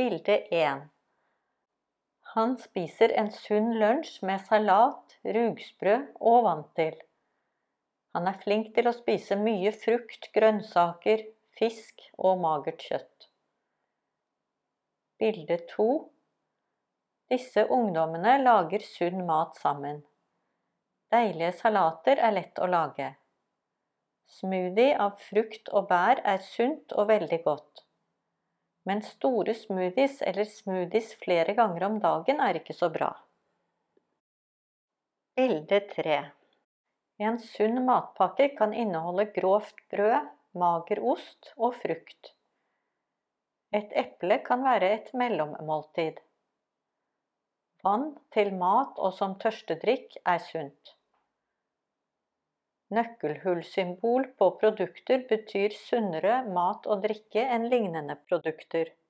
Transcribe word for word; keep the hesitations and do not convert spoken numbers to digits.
Bilde en. Han spiser en sunn lunsj med salat, rugsprø og vanntil. Han er flink til å spise mye frukt, grønnsaker, fisk og magert kjøtt. Bilde to. Disse ungdommene lager sunn mat sammen. Deilige salater er lett å lage. Smoothie av frukt og bær er sunt og veldig godt. Men store smoothies eller smoothies flere ganger om dagen er ikke så bra. Bilde tre. En sunn matpakke kan inneholde grovt brød, mager ost og frukt. Et eple kan være et mellommåltid. Vann til mat og som tørstedrikk er sunt. Nøkkelhullsymbol på produkter betyr sunnere mat og drikke enn lignende produkter.